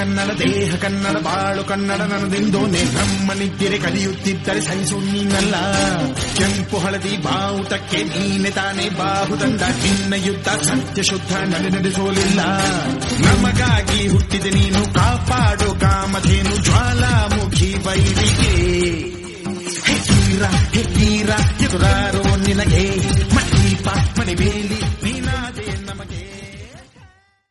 ಕನ್ನಡ, ದೇಹ ಕನ್ನಡ, ಬಾಳು ಕನ್ನಡ ನನ್ನದೆಂದೋನೆ ಬ್ರಹ್ಮನಿದ್ದರೆ ಕಲಿಯುತ್ತಿದ್ದರೆ ಸಹಿಸು ನೀನಲ್ಲ. ಕೆಂಪು ಹಳದಿ ಬಾವುಟಕ್ಕೆ ನೀನೆ ತಾನೇ ಬಾಹುದಂಡ, ನಿನ್ನ ಯುದ್ಧ ಸತ್ಯ ಶುದ್ಧ ನಡೆಸೋಲಿಲ್ಲ. ನಮಗಾಗಿ ಹುಟ್ಟಿದೆ ನೀನು, ಕಾಪಾಡು ಕಾಮಧೇನು ಜ್ವಾಲಾಮುಖಿ ಬೈಲಿಗೆ. ಹೇ ವೀರ ಎದುರಾರೋ ನಿನಗೆ, ಮಣೀಪ ಮಣಿಬೇಲಿ